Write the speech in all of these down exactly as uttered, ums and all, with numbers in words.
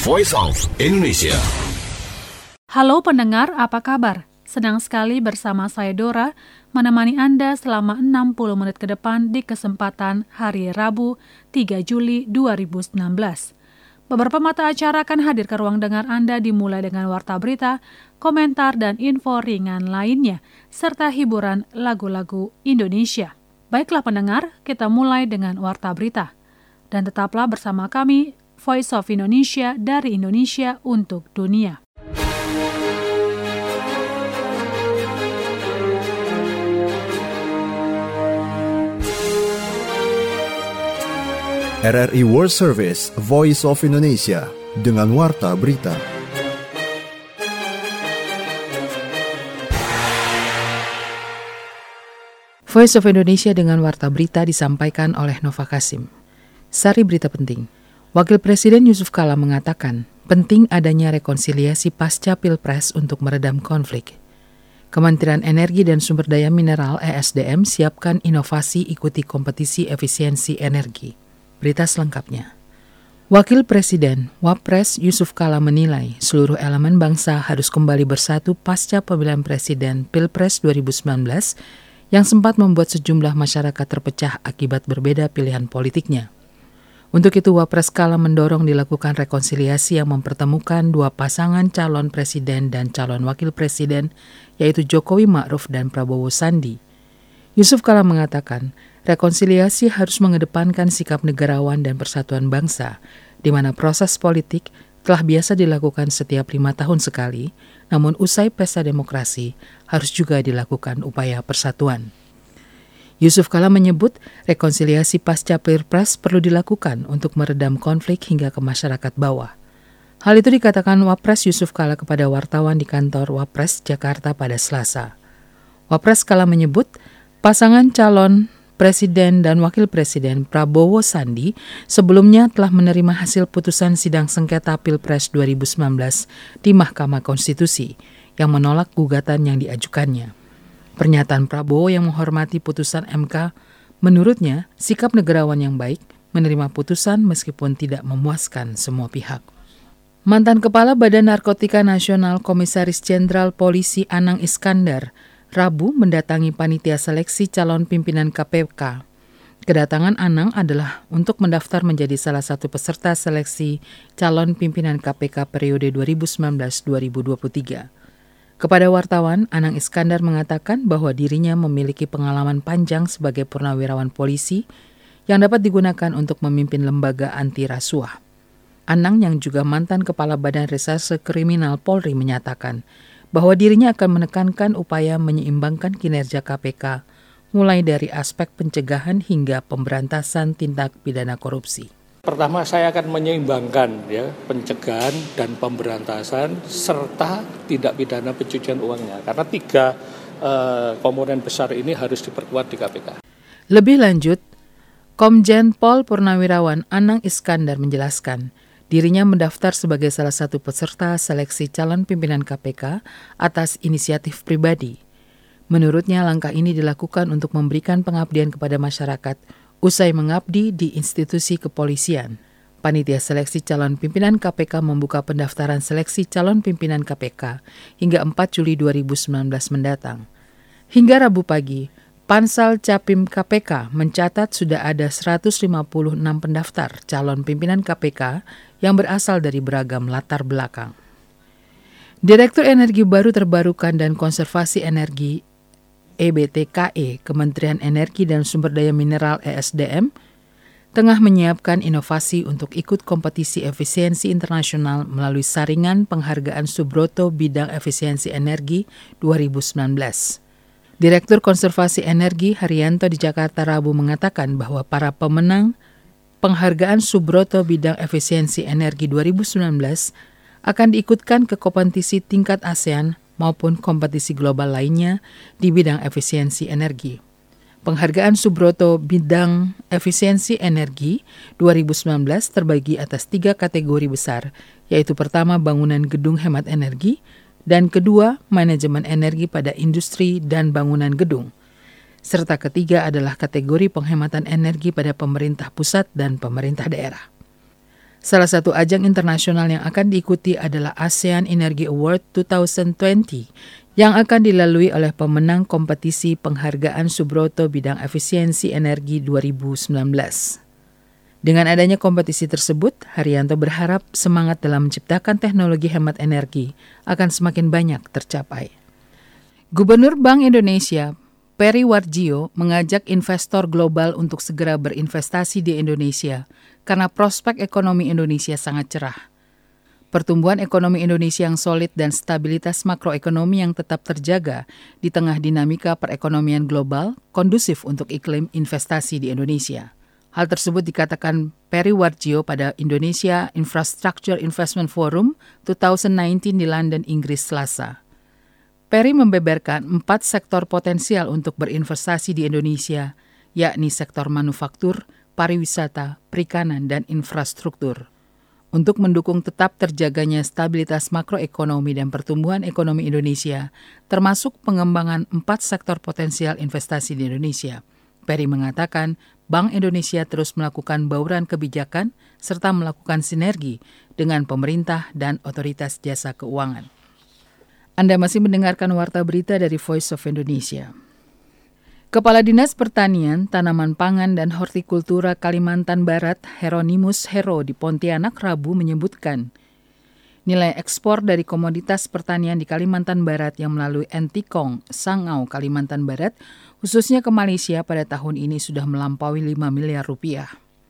Voice of Indonesia. Halo pendengar, apa kabar? Senang sekali bersama saya Dora menemani Anda selama enam puluh menit ke depan di kesempatan hari Rabu tiga Juli dua ribu sembilan belas. Beberapa mata acara akan hadir ke ruang dengar Anda dimulai dengan warta berita, komentar dan info ringan lainnya, serta hiburan lagu-lagu Indonesia. Baiklah pendengar, kita mulai dengan warta berita. Dan tetaplah bersama kami, Voice of Indonesia dari Indonesia untuk dunia. R R I World Service, Voice of Indonesia, dengan warta berita. Voice of Indonesia dengan warta berita disampaikan oleh Nova Kasim. Sari berita penting. Wakil Presiden Yusuf Kala mengatakan, penting adanya rekonsiliasi pasca Pilpres untuk meredam konflik. Kementerian Energi dan Sumber Daya Mineral E S D M siapkan inovasi ikuti kompetisi efisiensi energi. Berita selengkapnya. Wakil Presiden, Wapres Yusuf Kala menilai seluruh elemen bangsa harus kembali bersatu pasca pemilihan Presiden Pilpres dua ribu sembilan belas yang sempat membuat sejumlah masyarakat terpecah akibat berbeda pilihan politiknya. Untuk itu, Wapres Kala mendorong dilakukan rekonsiliasi yang mempertemukan dua pasangan calon presiden dan calon wakil presiden, yaitu Jokowi Ma'ruf dan Prabowo Sandi. Yusuf Kala mengatakan, rekonsiliasi harus mengedepankan sikap negarawan dan persatuan bangsa, di mana proses politik telah biasa dilakukan setiap lima tahun sekali, namun usai pesta demokrasi harus juga dilakukan upaya persatuan. Yusuf Kala menyebut rekonsiliasi pasca Pilpres perlu dilakukan untuk meredam konflik hingga ke masyarakat bawah. Hal itu dikatakan Wapres Yusuf Kala kepada wartawan di kantor Wapres Jakarta pada Selasa. Wapres Kala menyebut pasangan calon Presiden dan Wakil Presiden Prabowo Sandi sebelumnya telah menerima hasil putusan sidang sengketa Pilpres dua ribu sembilan belas di Mahkamah Konstitusi yang menolak gugatan yang diajukannya. Pernyataan Prabowo yang menghormati putusan M K, menurutnya sikap negarawan yang baik menerima putusan meskipun tidak memuaskan semua pihak. Mantan Kepala Badan Narkotika Nasional Komisaris Jenderal Polisi Anang Iskandar Rabu mendatangi panitia seleksi calon pimpinan K P K. Kedatangan Anang adalah untuk mendaftar menjadi salah satu peserta seleksi calon pimpinan K P K periode dua ribu sembilan belas sampai dua ribu dua puluh tiga. Kepada wartawan, Anang Iskandar mengatakan bahwa dirinya memiliki pengalaman panjang sebagai purnawirawan polisi yang dapat digunakan untuk memimpin lembaga anti rasuah. Anang yang juga mantan Kepala Badan Reserse Kriminal Polri menyatakan bahwa dirinya akan menekankan upaya menyeimbangkan kinerja K P K mulai dari aspek pencegahan hingga pemberantasan tindak pidana korupsi. Pertama, saya akan menyeimbangkan ya pencegahan dan pemberantasan serta tindak pidana pencucian uangnya karena tiga uh, komponen besar ini harus diperkuat di K P K. Lebih lanjut, Komjen Pol Purnawirawan Anang Iskandar menjelaskan dirinya mendaftar sebagai salah satu peserta seleksi calon pimpinan K P K atas inisiatif pribadi. Menurutnya langkah ini dilakukan untuk memberikan pengabdian kepada masyarakat usai mengabdi di institusi kepolisian. Panitia seleksi calon pimpinan K P K membuka pendaftaran seleksi calon pimpinan K P K hingga empat Juli dua ribu sembilan belas mendatang. Hingga Rabu pagi, Pansal Capim K P K mencatat sudah ada seratus lima puluh enam pendaftar calon pimpinan K P K yang berasal dari beragam latar belakang. Direktur Energi Baru Terbarukan dan Konservasi Energi E B T K E, Kementerian Energi dan Sumber Daya Mineral E S D M, tengah menyiapkan inovasi untuk ikut kompetisi efisiensi internasional melalui saringan penghargaan Subroto Bidang Efisiensi Energi dua ribu sembilan belas. Direktur Konservasi Energi Haryanto di Jakarta Rabu mengatakan bahwa para pemenang penghargaan Subroto Bidang Efisiensi Energi dua ribu sembilan belas akan diikutkan ke kompetisi tingkat ASEAN maupun kompetisi global lainnya di bidang efisiensi energi. Penghargaan Subroto Bidang Efisiensi Energi dua ribu sembilan belas terbagi atas tiga kategori besar, yaitu pertama bangunan gedung hemat energi, dan kedua manajemen energi pada industri dan bangunan gedung. Serta ketiga adalah kategori penghematan energi pada pemerintah pusat dan pemerintah daerah. Salah satu ajang internasional yang akan diikuti adalah ASEAN Energy Award dua ribu dua puluh yang akan dilalui oleh pemenang kompetisi penghargaan Subroto bidang efisiensi energi dua ribu sembilan belas. Dengan adanya kompetisi tersebut, Haryanto berharap semangat dalam menciptakan teknologi hemat energi akan semakin banyak tercapai. Gubernur Bank Indonesia, Peri Warjio, mengajak investor global untuk segera berinvestasi di Indonesia karena prospek ekonomi Indonesia sangat cerah. Pertumbuhan ekonomi Indonesia yang solid dan stabilitas makroekonomi yang tetap terjaga di tengah dinamika perekonomian global kondusif untuk iklim investasi di Indonesia. Hal tersebut dikatakan Peri Warjio pada Indonesia Infrastructure Investment Forum dua ribu sembilan belas di London, Inggris, Selasa. Peri membeberkan empat sektor potensial untuk berinvestasi di Indonesia, yakni sektor manufaktur, pariwisata, perikanan, dan infrastruktur. Untuk mendukung tetap terjaganya stabilitas makroekonomi dan pertumbuhan ekonomi Indonesia, termasuk pengembangan empat sektor potensial investasi di Indonesia. Peri mengatakan Bank Indonesia terus melakukan bauran kebijakan serta melakukan sinergi dengan pemerintah dan otoritas jasa keuangan. Anda masih mendengarkan Warta Berita dari Voice of Indonesia. Kepala Dinas Pertanian, Tanaman Pangan, dan Hortikultura Kalimantan Barat, Heronimus Hero di Pontianak, Rabu menyebutkan nilai ekspor dari komoditas pertanian di Kalimantan Barat yang melalui Entikong, Sangau, Kalimantan Barat, khususnya ke Malaysia pada tahun ini sudah melampaui lima miliar rupiah.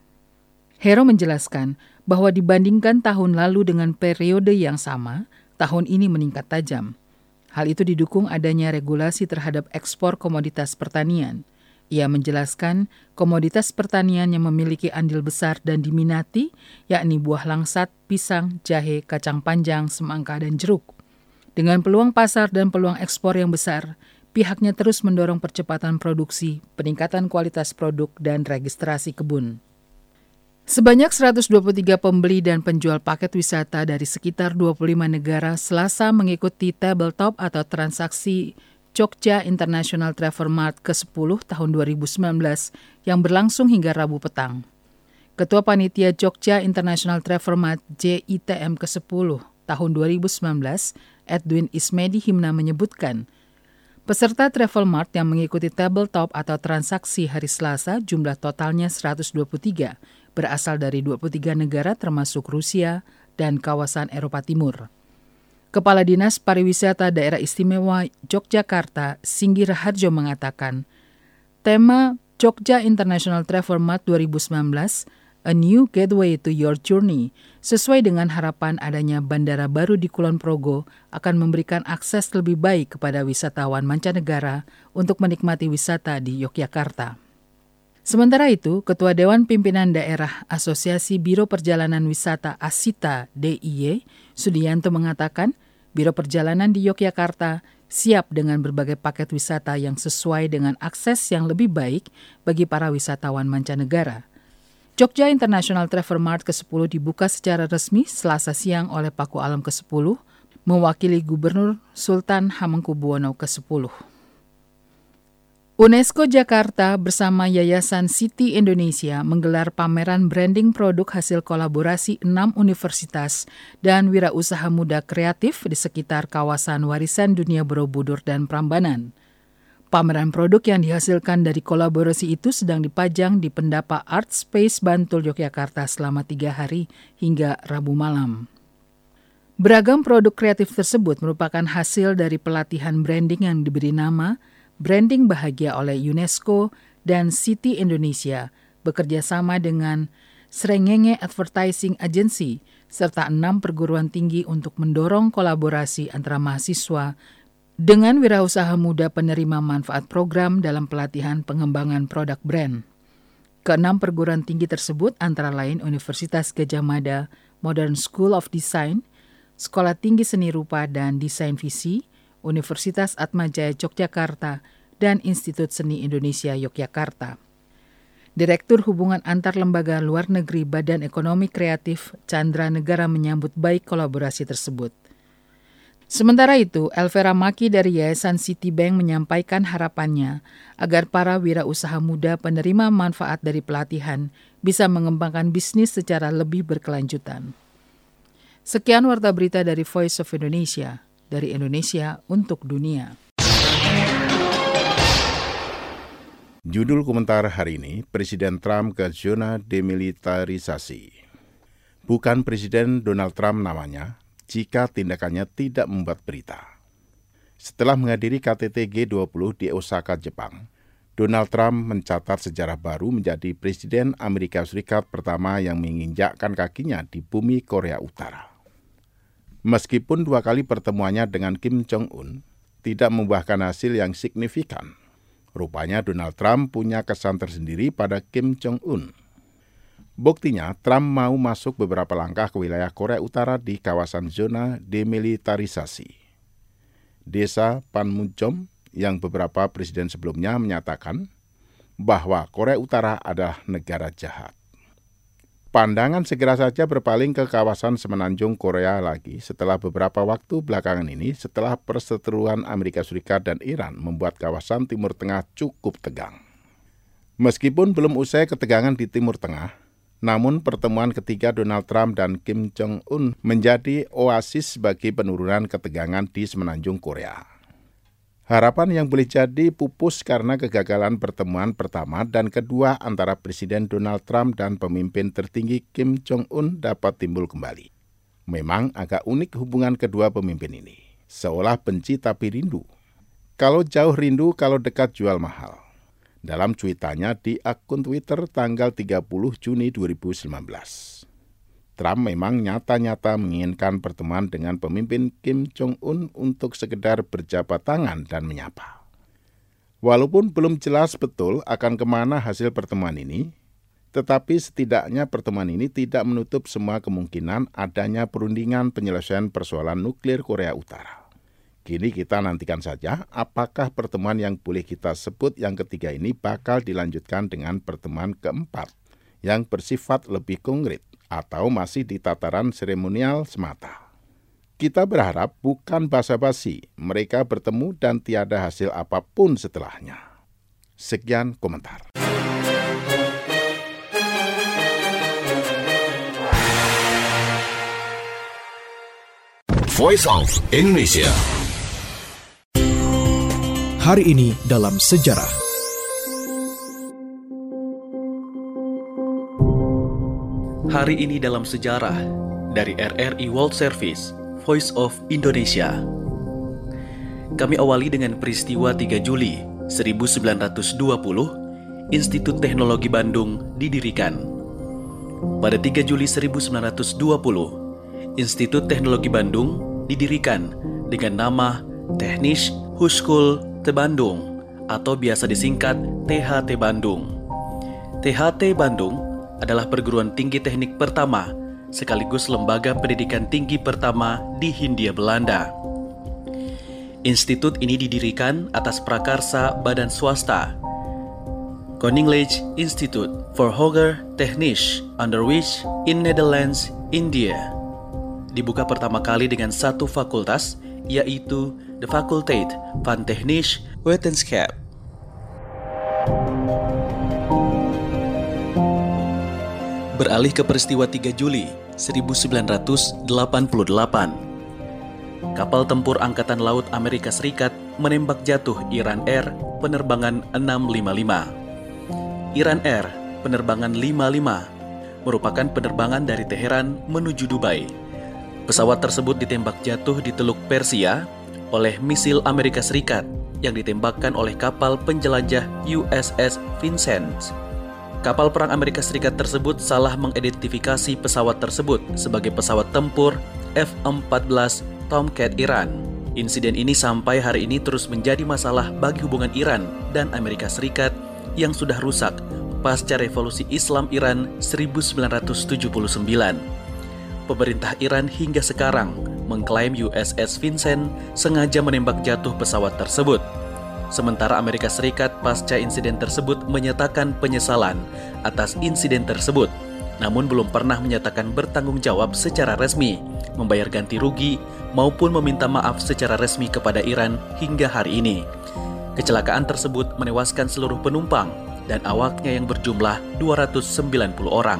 Hero menjelaskan bahwa dibandingkan tahun lalu dengan periode yang sama, tahun ini meningkat tajam. Hal itu didukung adanya regulasi terhadap ekspor komoditas pertanian. Ia menjelaskan komoditas pertanian yang memiliki andil besar dan diminati, yakni buah langsat, pisang, jahe, kacang panjang, semangka, dan jeruk. Dengan peluang pasar dan peluang ekspor yang besar, pihaknya terus mendorong percepatan produksi, peningkatan kualitas produk, dan registrasi kebun. Sebanyak seratus dua puluh tiga pembeli dan penjual paket wisata dari sekitar dua puluh lima negara Selasa mengikuti tabletop atau transaksi Jogja International Travel Mart ke sepuluh tahun dua ribu sembilan belas yang berlangsung hingga Rabu petang. Ketua Panitia Jogja International Travel Mart J I T M ke sepuluh tahun dua ribu sembilan belas, Edwin Ismedi Himna menyebutkan, peserta Travel Mart yang mengikuti tabletop atau transaksi hari Selasa jumlah totalnya seratus dua puluh tiga, berasal dari dua puluh tiga negara termasuk Rusia dan kawasan Eropa Timur. Kepala Dinas Pariwisata Daerah Istimewa Yogyakarta, Singgi Raharjo mengatakan, tema Jogja International Travel Mart dua ribu sembilan belas, A New Gateway to Your Journey, sesuai dengan harapan adanya bandara baru di Kulon Progo akan memberikan akses lebih baik kepada wisatawan mancanegara untuk menikmati wisata di Yogyakarta. Sementara itu, Ketua Dewan Pimpinan Daerah Asosiasi Biro Perjalanan Wisata Asita D I Y, Sudianto mengatakan, Biro Perjalanan di Yogyakarta siap dengan berbagai paket wisata yang sesuai dengan akses yang lebih baik bagi para wisatawan mancanegara. Jogja International Travel Mart ke sepuluh dibuka secara resmi Selasa siang oleh Paku Alam ke sepuluh, mewakili Gubernur Sultan Hamengkubuwono ke sepuluh. UNESCO Jakarta bersama Yayasan City Indonesia menggelar pameran branding produk hasil kolaborasi enam universitas dan wirausaha muda kreatif di sekitar kawasan warisan dunia Borobudur dan Prambanan. Pameran produk yang dihasilkan dari kolaborasi itu sedang dipajang di Pendapa Art Space Bantul, Yogyakarta selama tiga hari hingga Rabu malam. Beragam produk kreatif tersebut merupakan hasil dari pelatihan branding yang diberi nama Branding Bahagia oleh UNESCO dan City Indonesia bekerja sama dengan Srengenge Advertising Agency serta enam perguruan tinggi untuk mendorong kolaborasi antara mahasiswa dengan wirausaha muda penerima manfaat program dalam pelatihan pengembangan produk brand. Keenam perguruan tinggi tersebut antara lain Universitas Gadjah Mada, Modern School of Design, Sekolah Tinggi Seni Rupa dan Desain Visi, Universitas Atmajaya Yogyakarta, dan Institut Seni Indonesia Yogyakarta. Direktur Hubungan Antar Lembaga Luar Negeri Badan Ekonomi Kreatif Chandra Negara menyambut baik kolaborasi tersebut. Sementara itu, Elvera Maki dari Yayasan Citibank menyampaikan harapannya agar para wirausaha muda penerima manfaat dari pelatihan bisa mengembangkan bisnis secara lebih berkelanjutan. Sekian warta berita dari Voice of Indonesia, dari Indonesia untuk dunia. Judul komentar hari ini, Presiden Trump ke zona demilitarisasi. Bukan Presiden Donald Trump namanya, jika tindakannya tidak membuat berita. Setelah menghadiri K T T G dua puluh di Osaka, Jepang, Donald Trump mencatat sejarah baru menjadi Presiden Amerika Serikat pertama yang menginjakkan kakinya di bumi Korea Utara. Meskipun dua kali pertemuannya dengan Kim Jong-un tidak membuahkan hasil yang signifikan, rupanya Donald Trump punya kesan tersendiri pada Kim Jong-un. Buktinya, Trump mau masuk beberapa langkah ke wilayah Korea Utara di kawasan zona demilitarisasi. Desa Panmunjom yang beberapa presiden sebelumnya menyatakan bahwa Korea Utara adalah negara jahat. Pandangan segera saja berpaling ke kawasan semenanjung Korea lagi setelah beberapa waktu belakangan ini setelah perseteruan Amerika Serikat dan Iran membuat kawasan Timur Tengah cukup tegang. Meskipun belum usai ketegangan di Timur Tengah, namun pertemuan ketiga Donald Trump dan Kim Jong-un menjadi oasis bagi penurunan ketegangan di semenanjung Korea. Harapan yang boleh jadi pupus karena kegagalan pertemuan pertama dan kedua antara Presiden Donald Trump dan pemimpin tertinggi Kim Jong-un dapat timbul kembali. Memang agak unik hubungan kedua pemimpin ini, seolah benci tapi rindu. Kalau jauh rindu, kalau dekat jual mahal. Dalam cuitannya di akun Twitter tanggal tiga puluh Juni dua ribu sembilan belas. Trump memang nyata-nyata menginginkan pertemuan dengan pemimpin Kim Jong-un untuk sekedar berjabat tangan dan menyapa. Walaupun belum jelas betul akan kemana hasil pertemuan ini, tetapi setidaknya pertemuan ini tidak menutup semua kemungkinan adanya perundingan penyelesaian persoalan nuklir Korea Utara. Kini kita nantikan saja apakah pertemuan yang boleh kita sebut yang ketiga ini bakal dilanjutkan dengan pertemuan keempat yang bersifat lebih konkret atau masih di tataran seremonial semata. Kita berharap bukan basa-basi, mereka bertemu dan tiada hasil apapun setelahnya. Sekian komentar. Voice of Indonesia. Hari ini dalam sejarah. Hari ini dalam sejarah dari R R I World Service, Voice of Indonesia. Kami awali dengan peristiwa tiga Juli seribu sembilan ratus dua puluh, Institut Teknologi Bandung didirikan. Pada tiga Juli seribu sembilan ratus dua puluh, Institut Teknologi Bandung didirikan dengan nama Technische Hochschule Te Bandung atau biasa disingkat T H T Bandung. T H T Bandung adalah perguruan tinggi teknik pertama sekaligus lembaga pendidikan tinggi pertama di Hindia Belanda. Institut ini didirikan atas prakarsa badan swasta Koninklijke Instituut voor Hoger Technisch Onderwijs in Netherlands, India. Dibuka pertama kali dengan satu fakultas, yaitu de Faculteit van Technische Wetenschap. Beralih ke peristiwa tiga Juli seribu sembilan ratus delapan puluh delapan. Kapal tempur Angkatan Laut Amerika Serikat menembak jatuh Iran Air penerbangan enam lima lima. Iran Air penerbangan lima lima merupakan penerbangan dari Teheran menuju Dubai. Pesawat tersebut ditembak jatuh di Teluk Persia oleh misil Amerika Serikat yang ditembakkan oleh kapal penjelajah U S S Vincent. Kapal perang Amerika Serikat tersebut salah mengidentifikasi pesawat tersebut sebagai pesawat tempur F empat belas Tomcat Iran. Insiden ini sampai hari ini terus menjadi masalah bagi hubungan Iran dan Amerika Serikat yang sudah rusak pasca revolusi Islam Iran seribu sembilan ratus tujuh puluh sembilan. Pemerintah Iran hingga sekarang mengklaim U S S Vincent sengaja menembak jatuh pesawat tersebut. Sementara Amerika Serikat pasca insiden tersebut menyatakan penyesalan atas insiden tersebut namun belum pernah menyatakan bertanggung jawab secara resmi, membayar ganti rugi, maupun meminta maaf secara resmi kepada Iran hingga hari ini. Kecelakaan tersebut menewaskan seluruh penumpang dan awaknya yang berjumlah dua ratus sembilan puluh orang.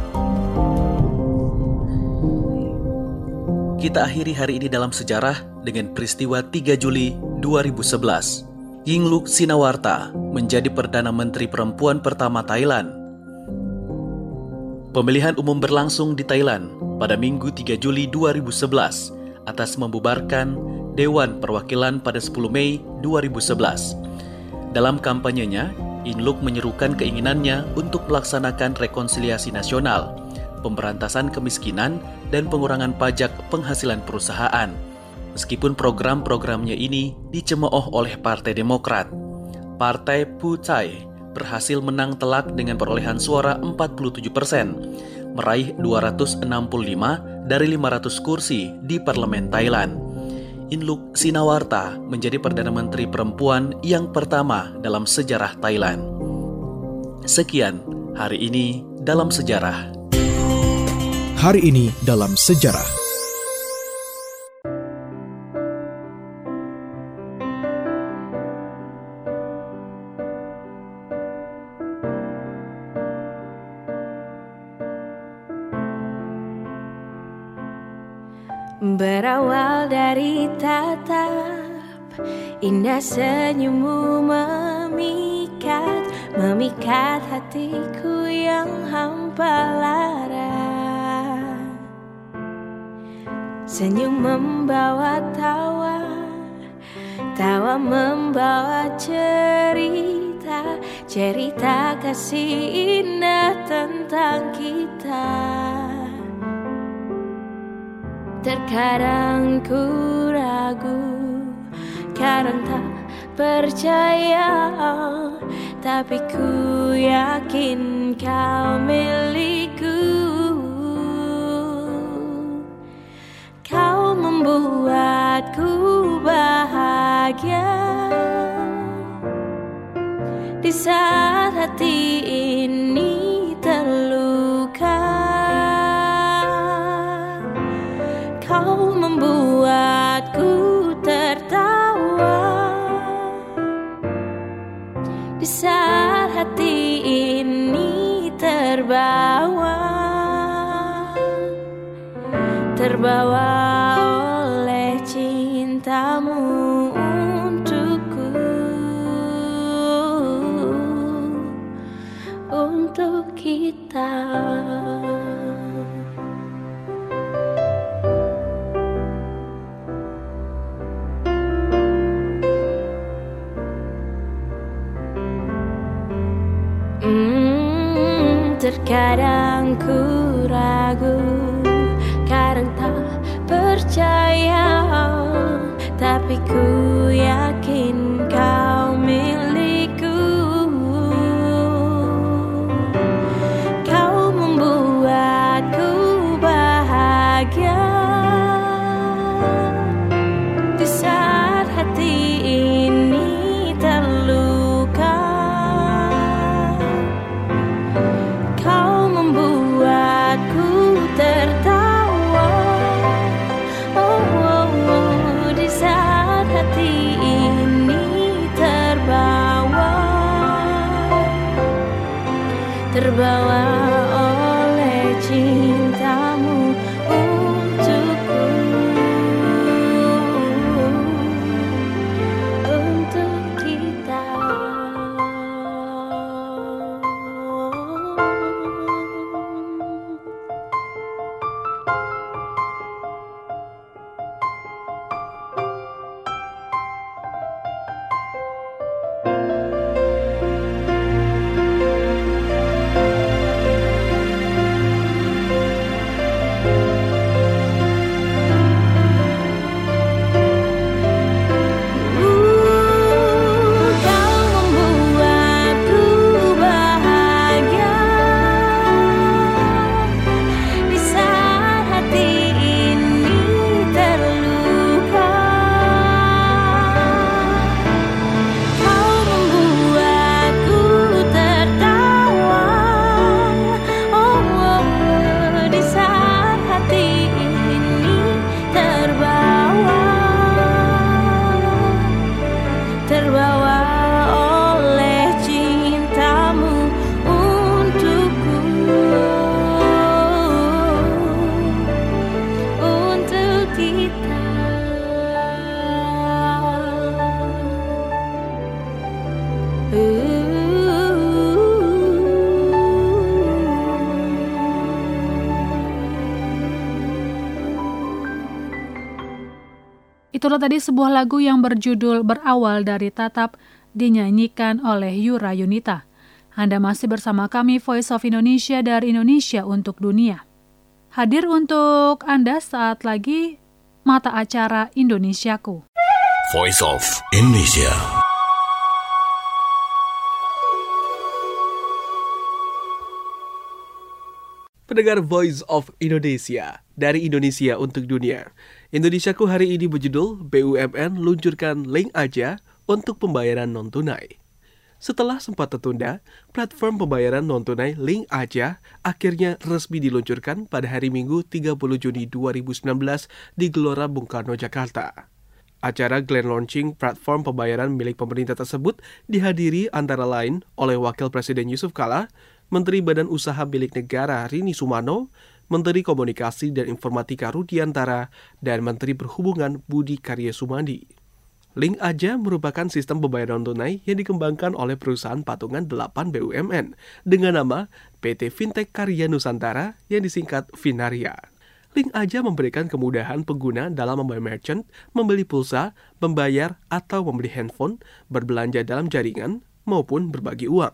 Kita akhiri hari ini dalam sejarah dengan peristiwa tiga Juli dua ribu sebelas. Yingluck Sinawarta menjadi Perdana Menteri Perempuan pertama Thailand. Pemilihan umum berlangsung di Thailand pada Minggu tiga Juli dua ribu sebelas atas membubarkan Dewan Perwakilan pada sepuluh Mei dua ribu sebelas. Dalam kampanyenya, Yingluck menyerukan keinginannya untuk melaksanakan rekonsiliasi nasional, pemberantasan kemiskinan, dan pengurangan pajak penghasilan perusahaan. Meskipun program-programnya ini dicemooh oleh Partai Demokrat, Partai Pheu Thai berhasil menang telak dengan perolehan suara empat puluh tujuh persen, meraih dua ratus enam puluh lima dari lima ratus kursi di parlemen Thailand. Yingluck Sinawarta menjadi Perdana Menteri Perempuan yang pertama dalam sejarah Thailand. Sekian hari ini dalam sejarah. Hari ini dalam sejarah. Berawal dari tatap indah senyummu memikat, memikat hatiku yang hampa lara. Senyum membawa tawa, tawa membawa cerita, cerita kasih indah tentang kita. Terkadang ku ragu, kadang tak percaya, tapi ku yakin kau milikku. Kau membuatku bahagia di saat hati ini terluka. Kau membuatku tertawa di saat hati ini terbawa, terbawa oleh cintamu untukku, untuk kita. Terkadang ku ragu, kadang tak percaya, tapi ku yakin kau milikku. Kau membuatku bahagia di saat hati ini terluka. Kau membuatku tertawa, oh, oh, oh, di saat hati ini Itulah tadi sebuah lagu yang berjudul Berawal dari Tatap, dinyanyikan oleh Yura Yunita. Anda masih bersama kami Voice of Indonesia dari Indonesia untuk Dunia. Hadir untuk Anda saat lagi Mata Acara Indonesiaku. Voice of Indonesia. Pendengar Voice of Indonesia dari Indonesia untuk Dunia. Indonesiaku hari ini berjudul B U M N luncurkan link aja untuk pembayaran non-tunai. Setelah sempat tertunda, platform pembayaran non-tunai Link Aja akhirnya resmi diluncurkan pada hari Minggu tiga puluh Juni dua ribu sembilan belas di Gelora Bung Karno, Jakarta. Acara grand launching platform pembayaran milik pemerintah tersebut dihadiri antara lain oleh Wakil Presiden Yusuf Kala, Menteri Badan Usaha Milik Negara Rini Sumano, Menteri Komunikasi dan Informatika Rudiantara, dan Menteri Perhubungan Budi Karya Sumadi. Link Aja merupakan sistem pembayaran tunai yang dikembangkan oleh perusahaan patungan delapan B U M N dengan nama P T Fintech Karya Nusantara yang disingkat Finaria. Link Aja memberikan kemudahan pengguna dalam membayar merchant, membeli pulsa, membayar atau membeli handphone, berbelanja dalam jaringan, maupun berbagi uang.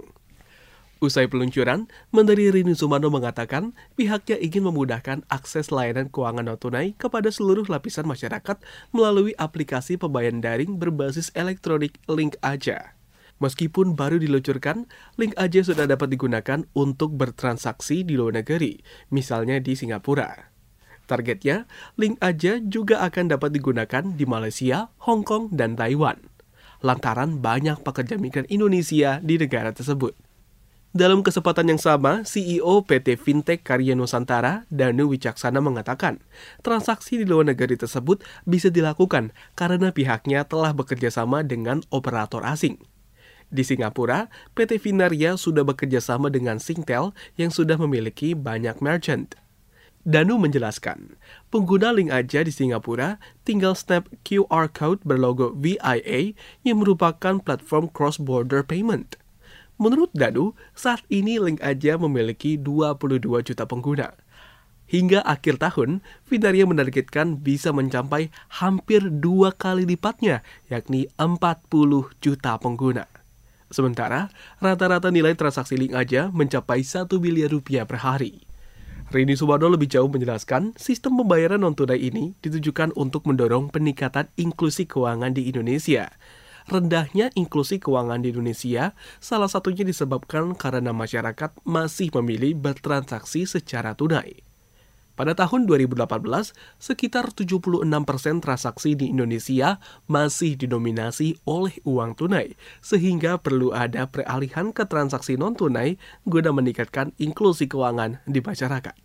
Usai peluncuran, Menteri Rini Sumano mengatakan pihaknya ingin memudahkan akses layanan keuangan non-tunai kepada seluruh lapisan masyarakat melalui aplikasi pembayaran daring berbasis elektronik Link Aja. Meskipun baru diluncurkan, Link Aja sudah dapat digunakan untuk bertransaksi di luar negeri, misalnya di Singapura. Targetnya, Link Aja juga akan dapat digunakan di Malaysia, Hong Kong, dan Taiwan, lantaran banyak pekerja migran Indonesia di negara tersebut. Dalam kesempatan yang sama, C E O P T Fintech Karya Nusantara, Danu Wicaksana mengatakan, transaksi di luar negeri tersebut bisa dilakukan karena pihaknya telah bekerja sama dengan operator asing. Di Singapura, P T Finaria sudah bekerja sama dengan Singtel yang sudah memiliki banyak merchant. Danu menjelaskan, pengguna Link Aja di Singapura tinggal snap Q R code berlogo V I A yang merupakan platform cross-border payment. Menurut Danu, saat ini Link Aja memiliki dua puluh dua juta pengguna. Hingga akhir tahun, Finaria menargetkan bisa mencapai hampir dua kali lipatnya, yakni empat puluh juta pengguna. Sementara, rata-rata nilai transaksi Link Aja mencapai satu miliar rupiah per hari. Rini Sumano lebih jauh menjelaskan, sistem pembayaran non-tunai ini ditujukan untuk mendorong peningkatan inklusi keuangan di Indonesia. Rendahnya inklusi keuangan di Indonesia salah satunya disebabkan karena masyarakat masih memilih bertransaksi secara tunai. Pada tahun dua ribu delapan belas, sekitar tujuh puluh enam persen transaksi di Indonesia masih didominasi oleh uang tunai, sehingga perlu ada peralihan ke transaksi non-tunai guna meningkatkan inklusi keuangan di masyarakat.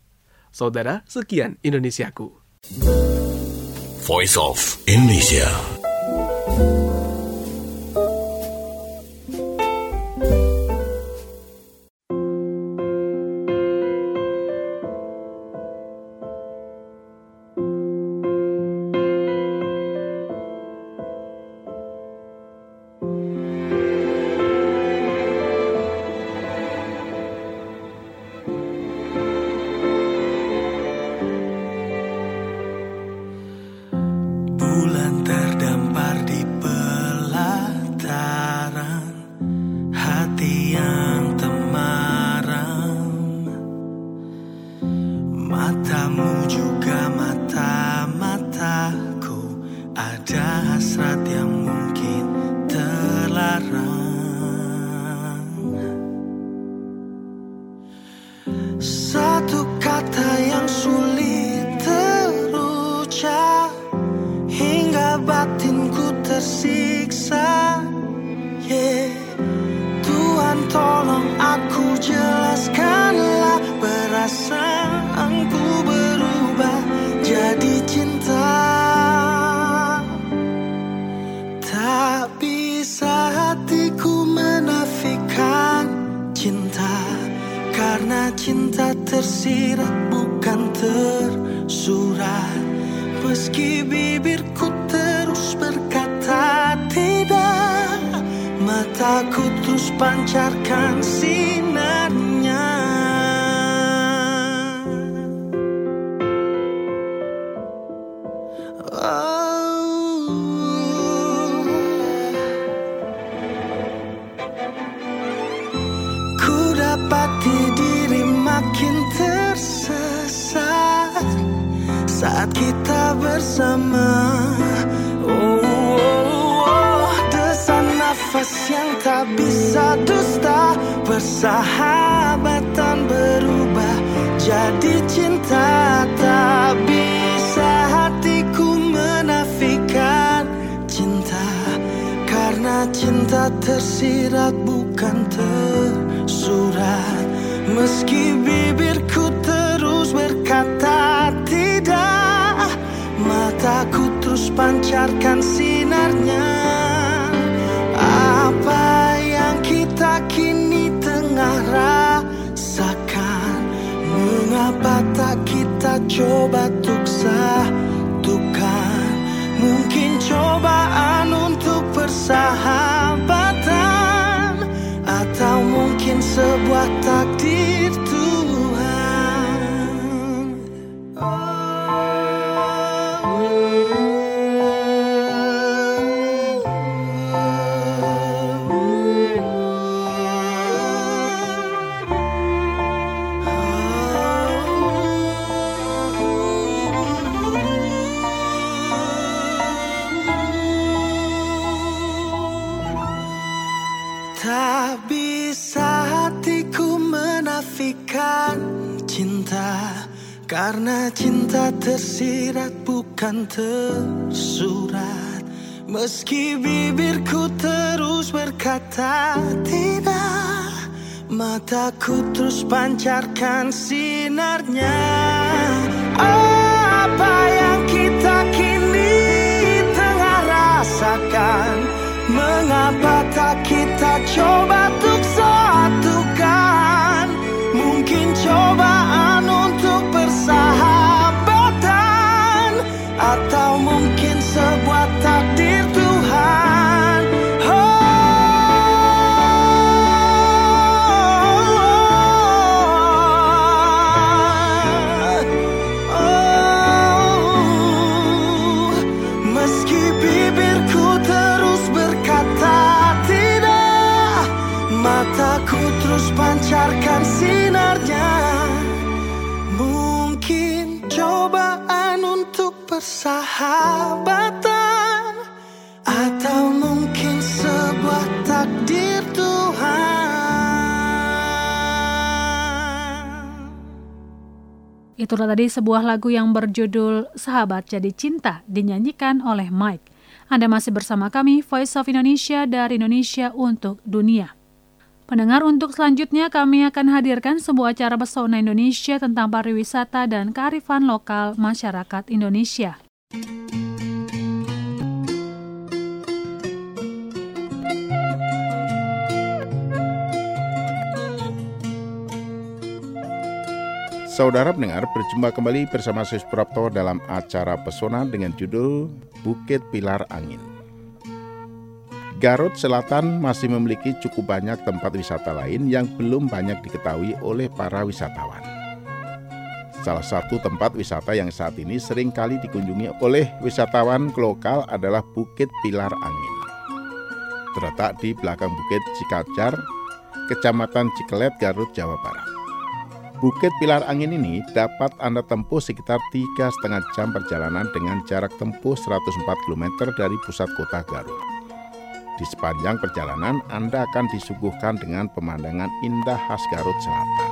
Saudara, sekian Indonesiaku. Voice of Indonesia. Satu kata yang sulit terucap hingga batinku tersiksa. Yeah. Tuhan tolong aku jelaskanlah, perasaanku berubah jadi cinta. Tak bisa hatiku menafikan cinta, karena cinta tersirat bukan tersurat. Meski bibirku terus berkata tidak, mataku terus pancarkan sinarnya. Oh. saat kita bersama. Oh, oh, oh, desan nafas yang tak bisa dusta, persahabatan berubah jadi cinta. Tak bisa hatiku menafikan cinta, karena cinta tersirat bukan tersurat. Meski bibirku terus berkata tidak, mataku terus pancarkan sinarnya. Apa yang kita kini tengah rasakan, mengapa tak kita coba untuk satukan? Mungkin cobaan untuk persahabatan, atau mungkin sebuah takdir Tuhan. Tak bisa hatiku menafikan cinta, karena cinta tersirat bukan tersurat. Meski bibirku terus berkata tidak, mataku terus pancarkan sinarnya. Apa yang kita kini tengah rasakan, mengapa tak kita coba untuk satukan? Mungkin cobaan untuk persahabatan, atau mungkin sebuah takdir Tuhan. Oh, oh, oh. Meski bibirku terus berkata tidak, mataku terus pancarkan sinarnya. Mungkin cobaan untuk persahabatan, atau mungkin sebuah takdir Tuhan. Itulah tadi sebuah lagu yang berjudul Sahabat Jadi Cinta, dinyanyikan oleh Mike. Anda masih bersama kami, Voice of Indonesia dari Indonesia untuk Dunia. Pendengar, untuk selanjutnya kami akan hadirkan sebuah acara pesona Indonesia tentang pariwisata dan kearifan lokal masyarakat Indonesia. Saudara pendengar, berjumpa kembali bersama saya Suprapto dalam acara pesona dengan judul Bukit Pilar Angin. Garut Selatan masih memiliki cukup banyak tempat wisata lain yang belum banyak diketahui oleh para wisatawan. Salah satu tempat wisata yang saat ini sering kali dikunjungi oleh wisatawan lokal adalah Bukit Pilar Angin. Terletak di belakang Bukit Cikajar, Kecamatan Cikelet, Garut, Jawa Barat. Bukit Pilar Angin ini dapat Anda tempuh sekitar tiga setengah jam perjalanan dengan jarak tempuh seratus empat kilometer dari pusat kota Garut. Di sepanjang perjalanan, Anda akan disuguhkan dengan pemandangan indah khas Garut Selatan.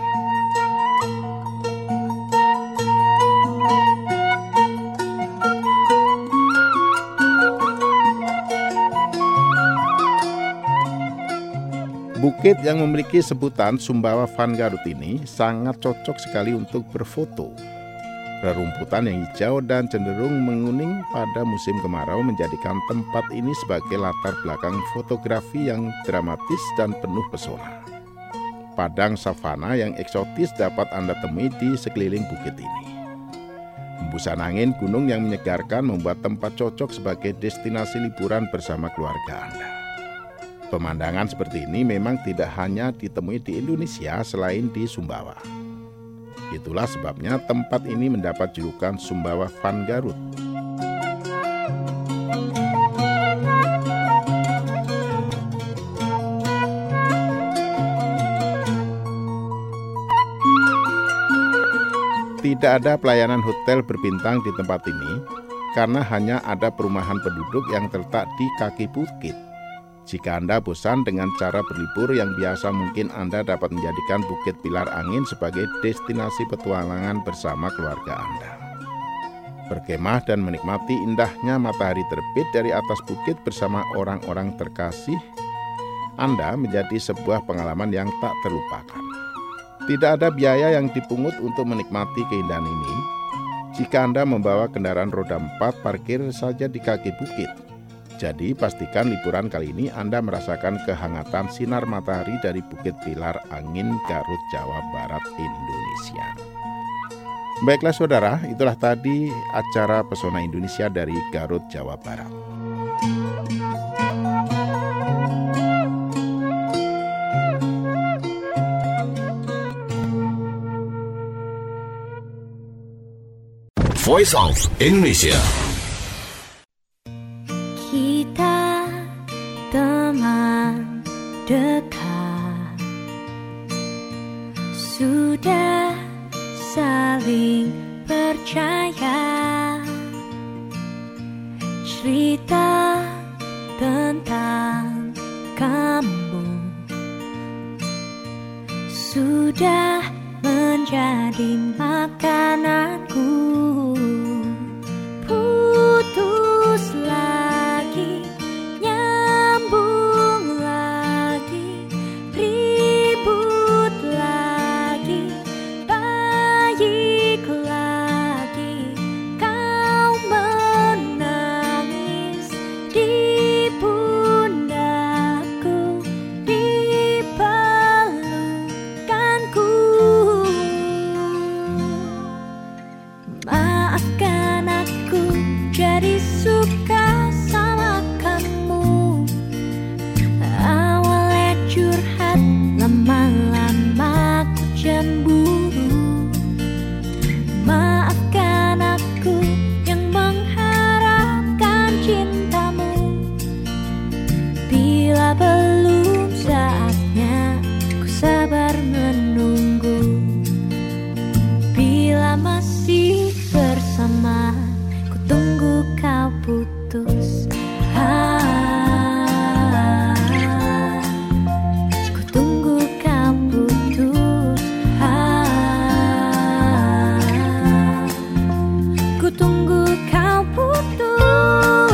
Bukit yang memiliki sebutan Sumbawa Van Garut ini sangat cocok sekali untuk berfoto. Rerumputan yang hijau dan cenderung menguning pada musim kemarau menjadikan tempat ini sebagai latar belakang fotografi yang dramatis dan penuh pesona. Padang savana yang eksotis dapat Anda temui di sekeliling bukit ini. Hembusan angin gunung yang menyegarkan membuat tempat cocok sebagai destinasi liburan bersama keluarga Anda. Pemandangan seperti ini memang tidak hanya ditemui di Indonesia selain di Sumbawa. Itulah sebabnya tempat ini mendapat julukan Sumbawa Van Garut. Tidak ada pelayanan hotel berbintang di tempat ini karena hanya ada perumahan penduduk yang terletak di kaki bukit. Jika Anda bosan dengan cara berlibur yang biasa, mungkin Anda dapat menjadikan Bukit Pilar Angin sebagai destinasi petualangan bersama keluarga Anda. Berkemah dan menikmati indahnya matahari terbit dari atas bukit bersama orang-orang terkasih Anda menjadi sebuah pengalaman yang tak terlupakan. Tidak ada biaya yang dipungut untuk menikmati keindahan ini. Jika Anda membawa kendaraan roda empat, parkir saja di kaki bukit. Jadi pastikan liburan kali ini Anda merasakan kehangatan sinar matahari dari Bukit Pilar Angin, Garut, Jawa Barat, Indonesia. Baiklah saudara, itulah tadi acara Pesona Indonesia dari Garut, Jawa Barat. Voice of Indonesia. Kita teman dekat, sudah saling percaya. Cerita tentang kamu sudah menjadi makananku. Putus lagi, nyambung lagi, ribut lagi, baik lagi. Kau menangis di pundakku, di pelukanku. Maafkan aku jadi suka sama kamu. Awalnya curhat, lama-lama ku cemburu. Maafkan aku yang mengharapkan cintamu. Bila belum saatnya, ku sabar menunggu. Bila masih bersama, ku tunggu kau putus. Ah, ku tunggu kau putus. Ah, ku tunggu kau putus.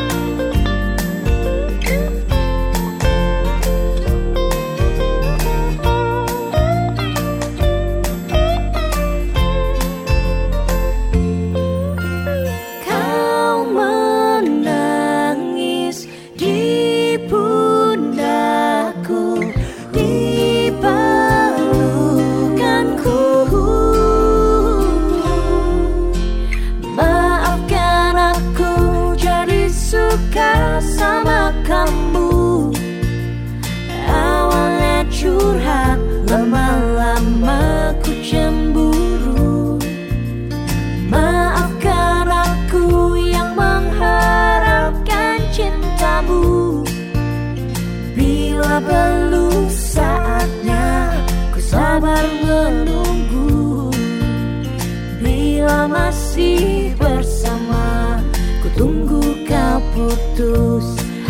Kau menangis di pundakku, di pelukanku. Maafkan aku jadi suka sama kamu. Awalnya curhat, lama-lama ku cemburu. Maafkan aku yang mengharapkan cintamu. Bila belum saatnya, ku sabar menunggu. Bila masih bersama, ku tunggu kau putus.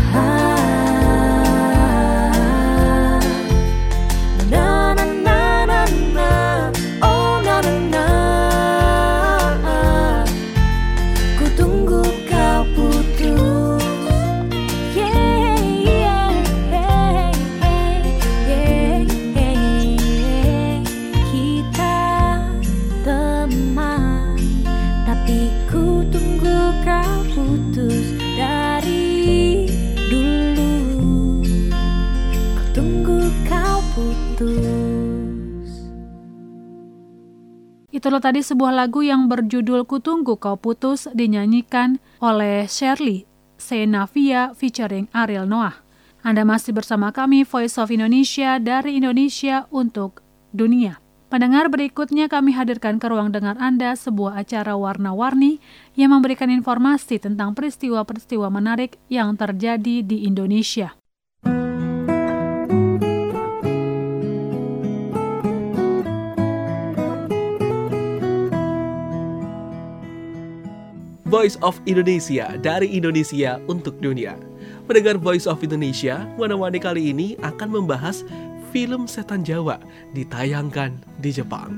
Ah, na na na na na, oh na na na. Ku tunggu kau putus. Yeah, yeah, yeah, yeah, yeah. Kita teman, tapi ku tunggu kau putus dari dulu. Ku tunggu kau putus. Itulah tadi sebuah lagu yang berjudul Kutunggu Kau Putus dinyanyikan oleh Shirley Senavia featuring Ariel Noah. Anda masih bersama kami Voice of Indonesia dari Indonesia untuk dunia. Pendengar, berikutnya kami hadirkan ke ruang dengar Anda sebuah acara warna-warni yang memberikan informasi tentang peristiwa-peristiwa menarik yang terjadi di Indonesia. Voice of Indonesia dari Indonesia untuk dunia. Pendengar Voice of Indonesia, Wanawani kali ini akan membahas film Setan Jawa ditayangkan di Jepang.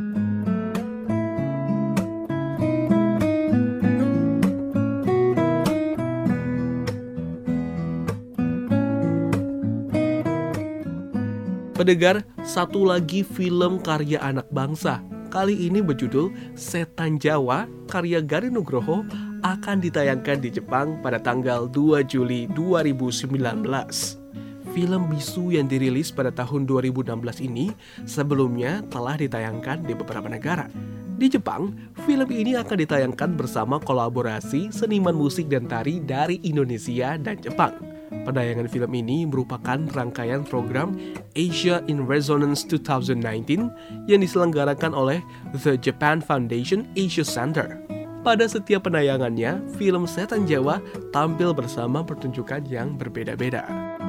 Pendengar, satu lagi film karya anak bangsa. Kali ini berjudul Setan Jawa karya Gari Nugroho akan ditayangkan di Jepang pada tanggal dua Juli dua ribu sembilan belas. Film bisu yang dirilis pada tahun dua ribu enam belas ini sebelumnya telah ditayangkan di beberapa negara. Di Jepang, film ini akan ditayangkan bersama kolaborasi seniman musik dan tari dari Indonesia dan Jepang. Penayangan film ini merupakan rangkaian program Asia in Resonance dua ribu sembilan belas yang diselenggarakan oleh The Japan Foundation Asia Center. Pada setiap penayangannya, film Setan Jawa tampil bersama pertunjukan yang berbeda-beda.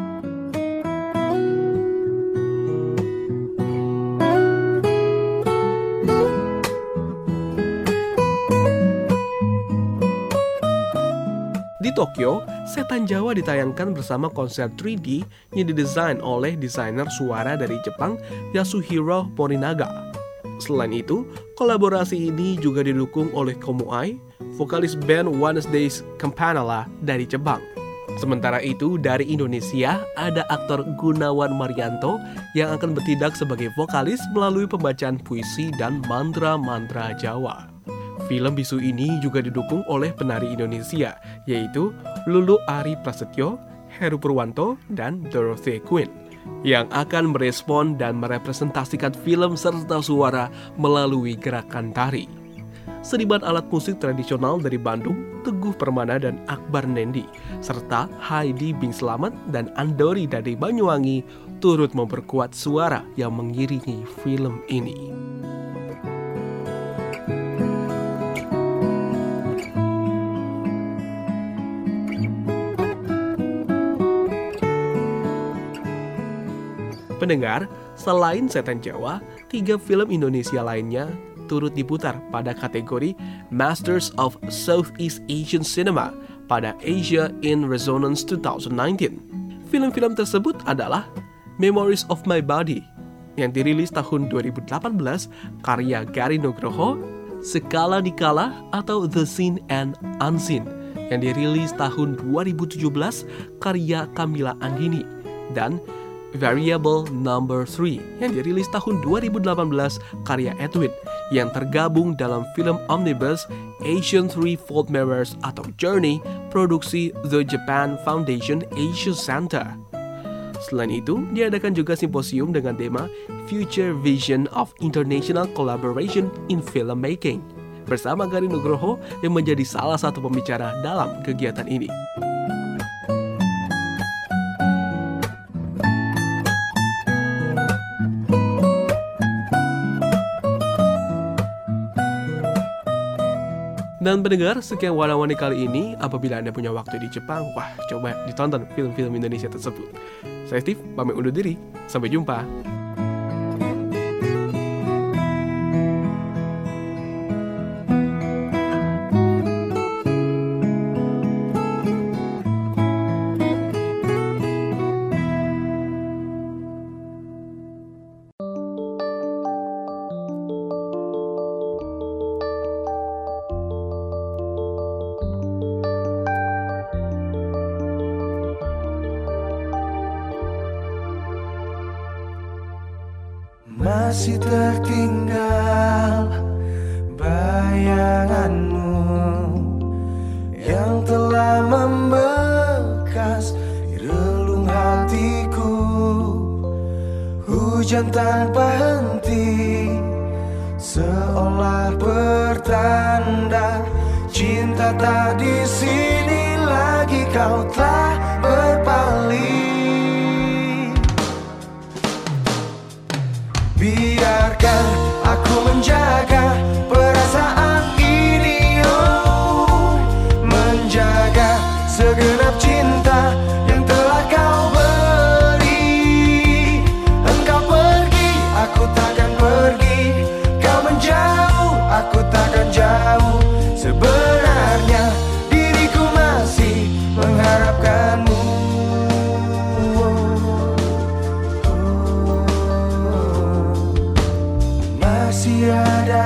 Di Tokyo, Setan Jawa ditayangkan bersama konser tiga D yang didesain oleh desainer suara dari Jepang Yasuhiro Morinaga. Selain itu, kolaborasi ini juga didukung oleh Komuai, vokalis band Wednesday's Campanella dari Jepang. Sementara itu, dari Indonesia ada aktor Gunawan Marianto yang akan bertindak sebagai vokalis melalui pembacaan puisi dan mantra-mantra Jawa. Film bisu ini juga didukung oleh penari Indonesia, yaitu Lulu Ari Prasetyo, Heru Purwanto, dan Dorothy Quinn, yang akan merespon dan merepresentasikan film serta suara melalui gerakan tari. Seniman alat musik tradisional dari Bandung, Teguh Permana dan Akbar Nendi, serta Heidi Bing Slamet dan Andori dari Banyuwangi turut memperkuat suara yang mengiringi film ini. Pendengar, selain Setan Jawa, tiga film Indonesia lainnya turut diputar pada kategori Masters of Southeast Asian Cinema pada Asia in Resonance dua ribu sembilan belas. Film-film tersebut adalah Memories of My Body yang dirilis tahun dua ribu delapan belas karya Gari Nugroho, Sekala Dikala atau The Seen and Unseen yang dirilis tahun dua ribu tujuh belas karya Kamila Andini, dan Variable Number three yang dirilis tahun dua ribu delapan belas karya Edwin yang tergabung dalam film omnibus Asian Threefold Mirrors atau Journey produksi The Japan Foundation Asia Center. Selain itu, diadakan juga simposium dengan tema Future Vision of International Collaboration in Filmmaking bersama Gari Nugroho yang menjadi salah satu pembicara dalam kegiatan ini. Dan pendengar, sekian Wanawani kali ini. Apabila Anda punya waktu di Jepang, wah, coba ditonton film-film Indonesia tersebut. Saya Steve, pamit undur diri. Sampai jumpa. Masih tertinggal bayanganmu yang telah membekas di relung hatiku. Hujan tanpa henti seolah bertanda cinta tak di sini lagi, kau telah berpaling. Biarkan aku menjaga perasaan ini, oh, menjaga segenap cinta yang telah kau beri. Engkau pergi, aku takkan pergi. Kau menjauh, aku takkan jauh. Sebenarnya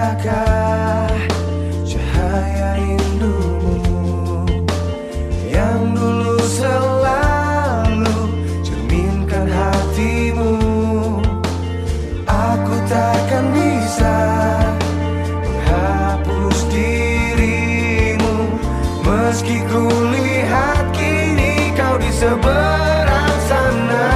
adakah cahaya rindumu yang dulu selalu cerminkan hatimu? Aku takkan bisa menghapus dirimu, meski ku lihat kini kau di seberang sana.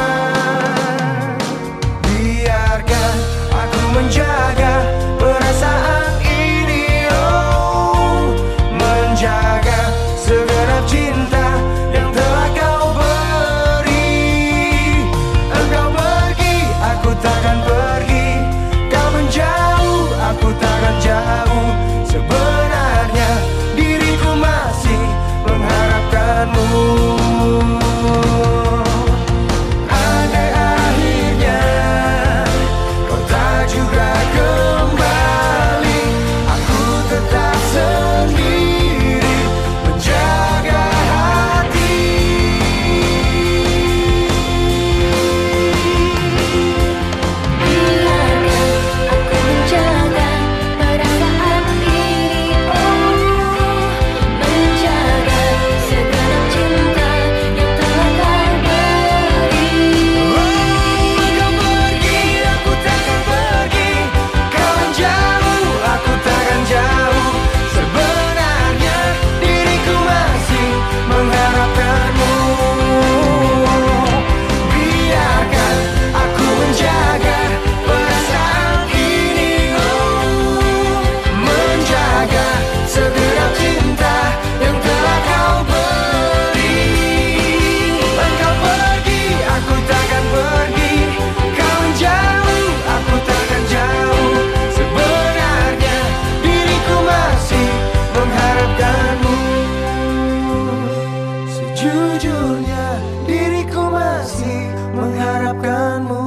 Biarkan aku menjaga perasaan ini, oh, menjaga segenap cinta yang telah kau beri. Engkau pergi, aku takkan pergi. Kau menjauh, aku takkan jauh. Sebenarnya diriku masih mengharapkanmu. Andai akhirnya kau tak juga kembali, aku tetap sendiri menjaga hati. Biarkan aku menjaga perasaan ini, oh, menjaga segenap cinta yang telah kau beri. Kau pergi, aku takkan pergi. Kau menjauh, aku takkan jauh. Sebenarnya diriku masih mengharapkanmu. Biarkan aku menjaga perasaan ini, oh, menjaga segenap cinta yang telah kau beri. Engkau pergi, aku takkan pergi. Kau menjauh, aku takkan jauh. Sebenarnya diriku masih mengharapkanmu. Sejujurnya diriku masih mengharapkanmu.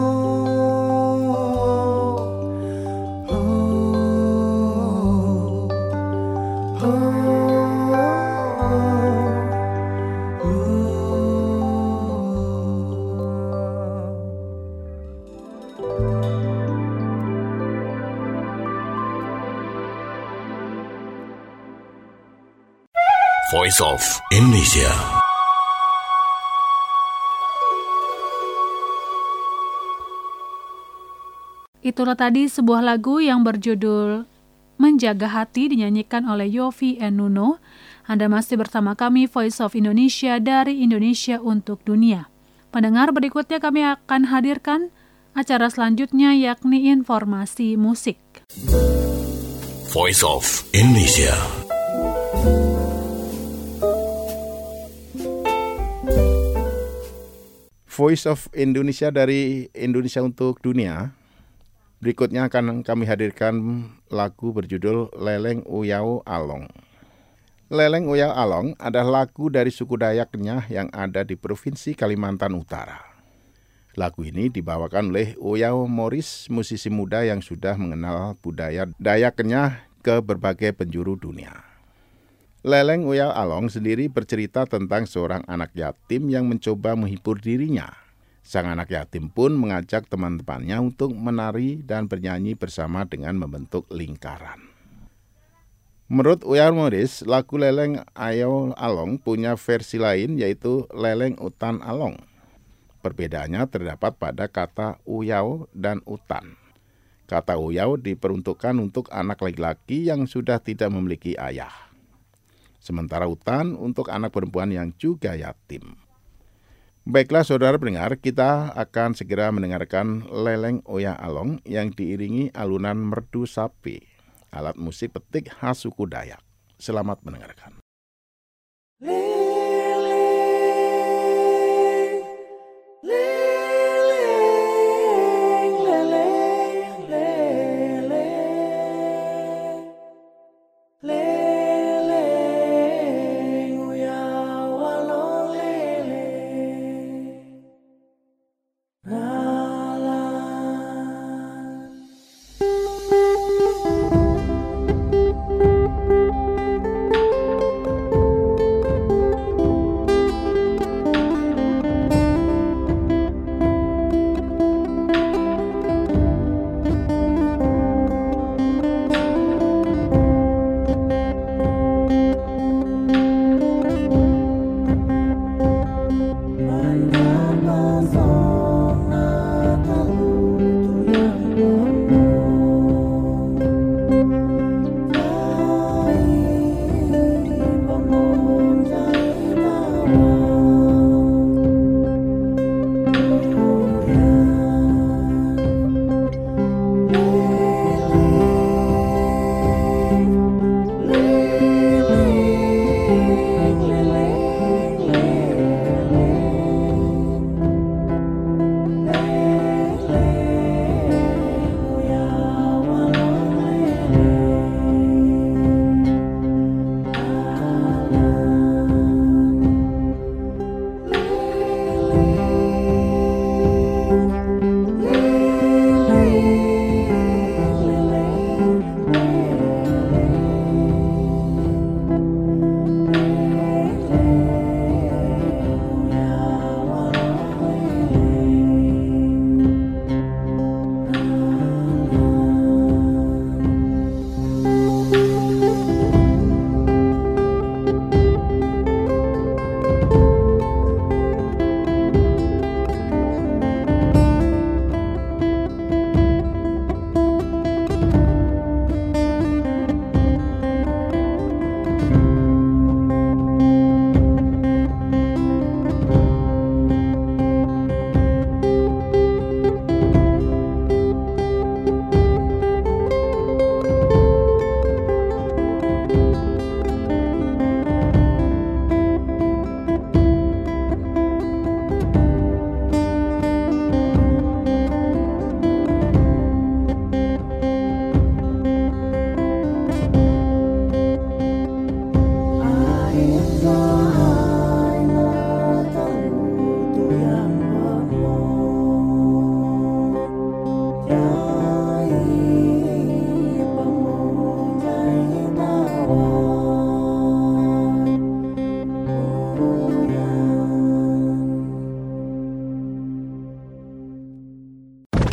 Oh, oh, oh, Voice of Indonesia. Itulah tadi sebuah lagu yang berjudul Menjaga Hati dinyanyikan oleh Yovie and Nuno. Anda masih bersama kami Voice of Indonesia dari Indonesia untuk Dunia. Pendengar, berikutnya kami akan hadirkan acara selanjutnya yakni informasi musik. Voice of Indonesia. Voice of Indonesia dari Indonesia untuk Dunia. Berikutnya akan kami hadirkan lagu berjudul Leleng Uyau Along. Leleng Uyau Along adalah lagu dari suku Dayak Kenyah yang ada di Provinsi Kalimantan Utara. Lagu ini dibawakan oleh Uyau Morris, musisi muda yang sudah mengenal budaya Dayak Kenyah ke berbagai penjuru dunia. Leleng Uyau Along sendiri bercerita tentang seorang anak yatim yang mencoba menghibur dirinya. Sang anak yatim pun mengajak teman-temannya untuk menari dan bernyanyi bersama dengan membentuk lingkaran. Menurut Uyau Morris, lagu Leleng Uyau Along punya versi lain yaitu Leleng Utan Along. Perbedaannya terdapat pada kata uyau dan utan. Kata uyau diperuntukkan untuk anak laki-laki yang sudah tidak memiliki ayah. Sementara utan untuk anak perempuan yang juga yatim. Baiklah saudara pendengar, kita akan segera mendengarkan Leleng Uyau Along yang diiringi alunan merdu sapi, alat musik petik khas suku Dayak. Selamat mendengarkan.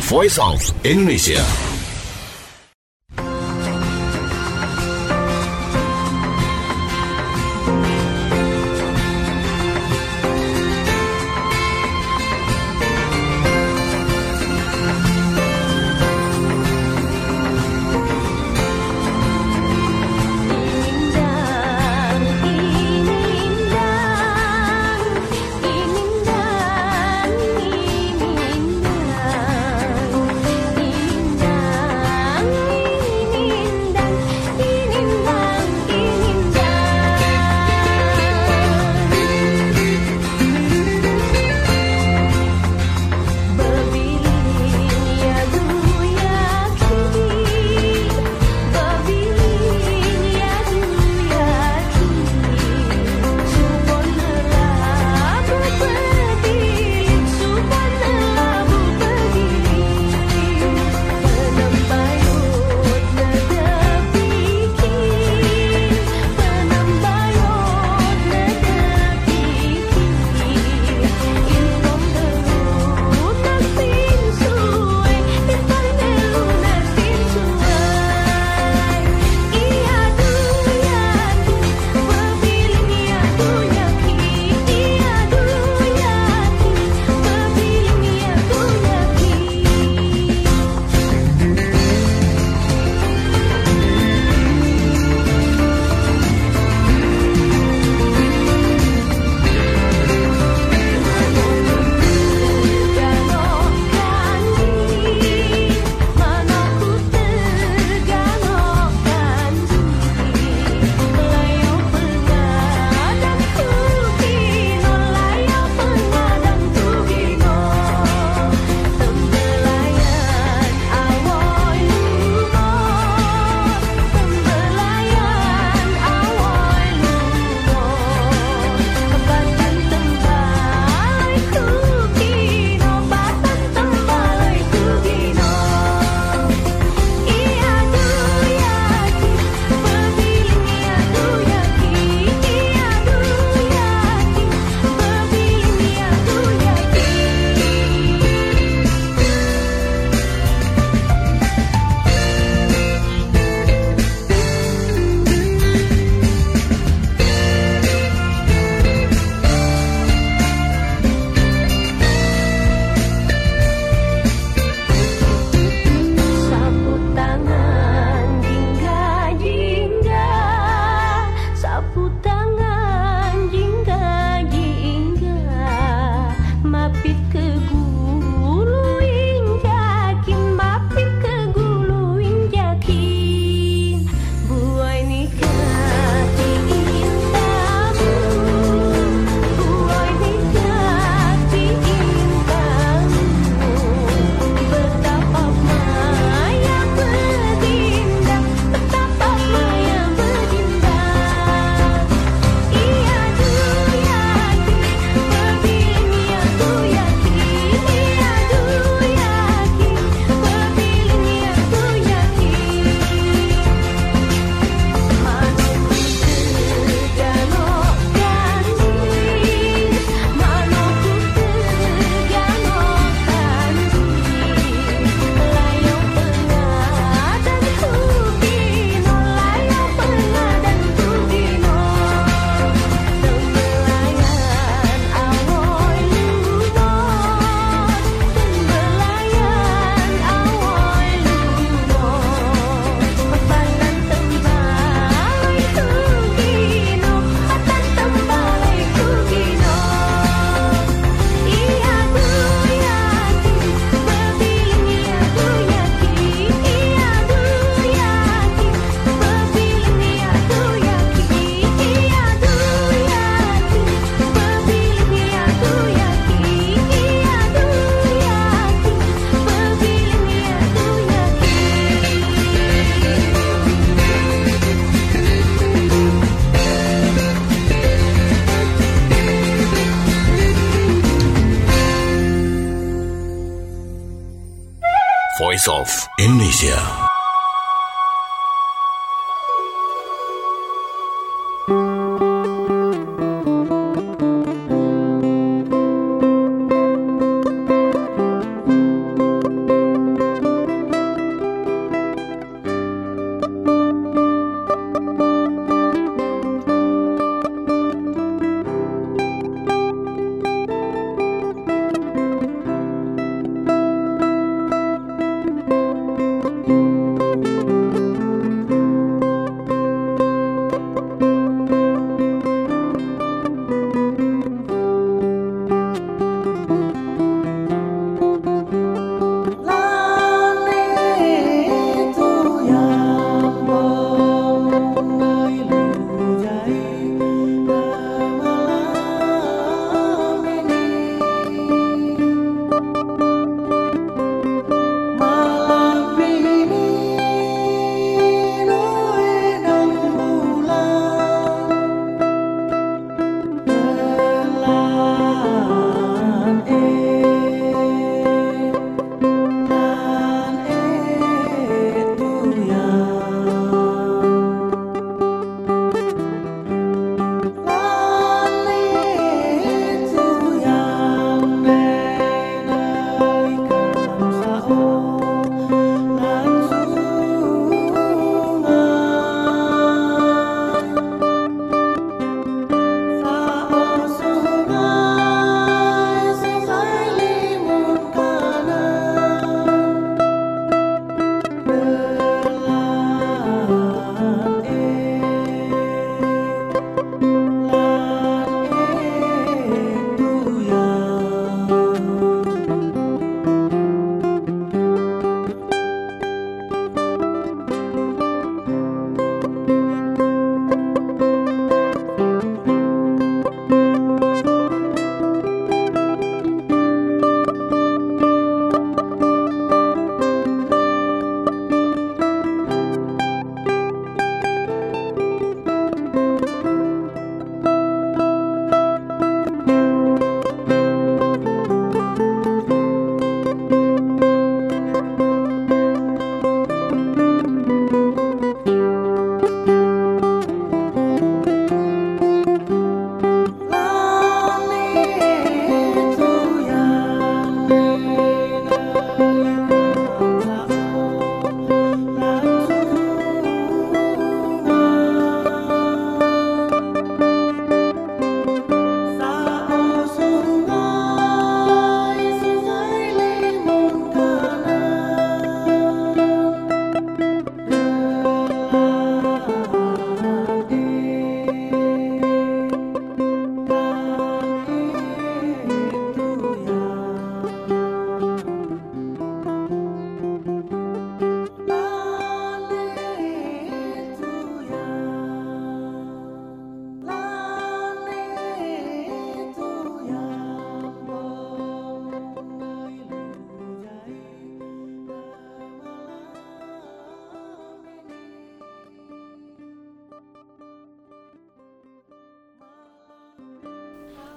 Voice of Indonesia. Voice of Indonesia.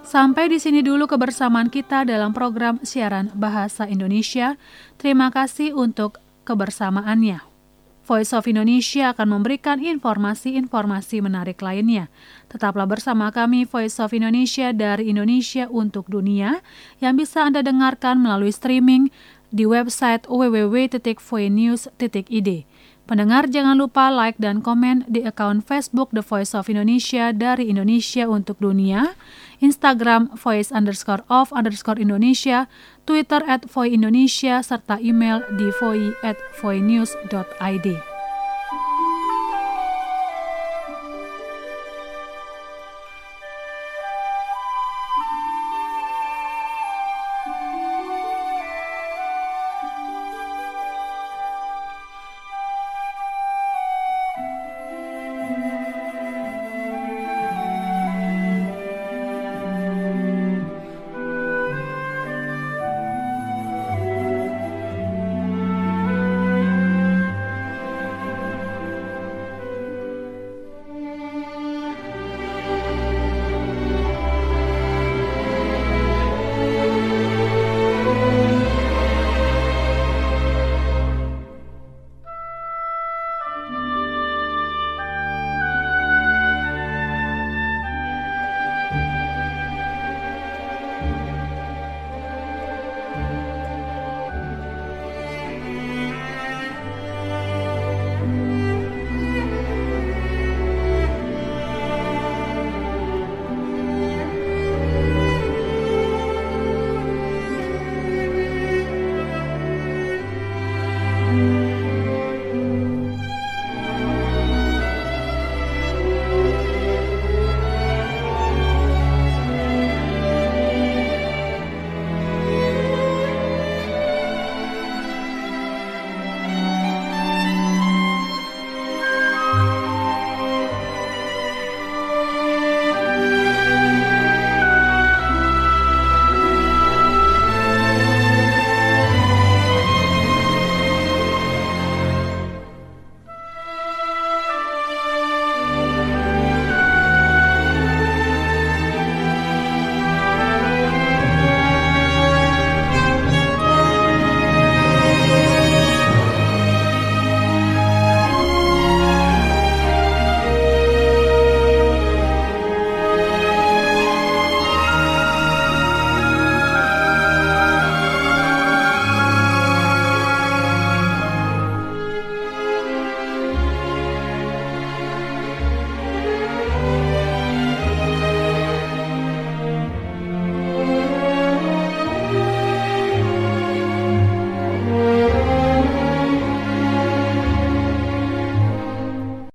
Sampai di sini dulu kebersamaan kita dalam program siaran Bahasa Indonesia. Terima kasih untuk kebersamaannya. Voice of Indonesia akan memberikan informasi-informasi menarik lainnya. Tetaplah bersama kami Voice of Indonesia dari Indonesia untuk dunia yang bisa Anda dengarkan melalui streaming di website w w w titik voinews titik i d. Pendengar jangan lupa like dan komen di akun Facebook The Voice of Indonesia dari Indonesia untuk dunia, Instagram voice underscore of underscore Indonesia, Twitter at voice Indonesia, serta email di voi at voinews dot i d.